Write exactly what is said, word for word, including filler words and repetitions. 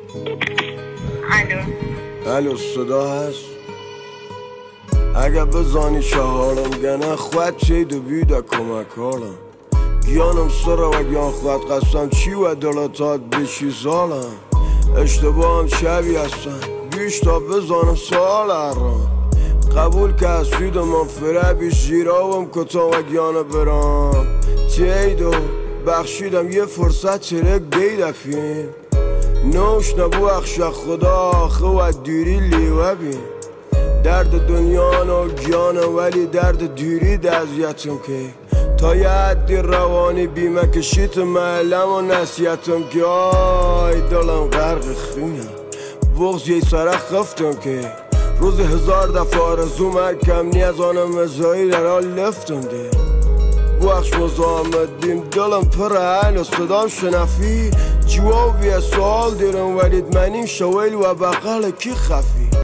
الو الو صدا هست؟ اگه بزانی چهارم گنه خود چید و بیده کمک هالم گیانم سره و گیان خود قسم چی و دلتات بشی زالم اشتباه هم شبی هستن بیش تا بزانم سال هرم قبول که از سید من فره بیش جیراوم کتا و گیانه برام تیدو بخشیدم یه فرصت چرک بیده فیم نوش نبو اخش خدا آخه و دیری لیوه بین درد دنیا نو گیانه ولی درد دیری دزیتم که تا یه حدی روانی بیمه کشیت معلم و نسیتم که آی دلم غرق خینه بغز یه سره خفتم که روز هزار دفعه آرزو مرکم نی از آنم ازایی در حال لفتم ده بخش مزامت دیم دلم پر حل و صدام شنفی جوابی سوال دیرم ولید منیم شویل و بقل کی خفی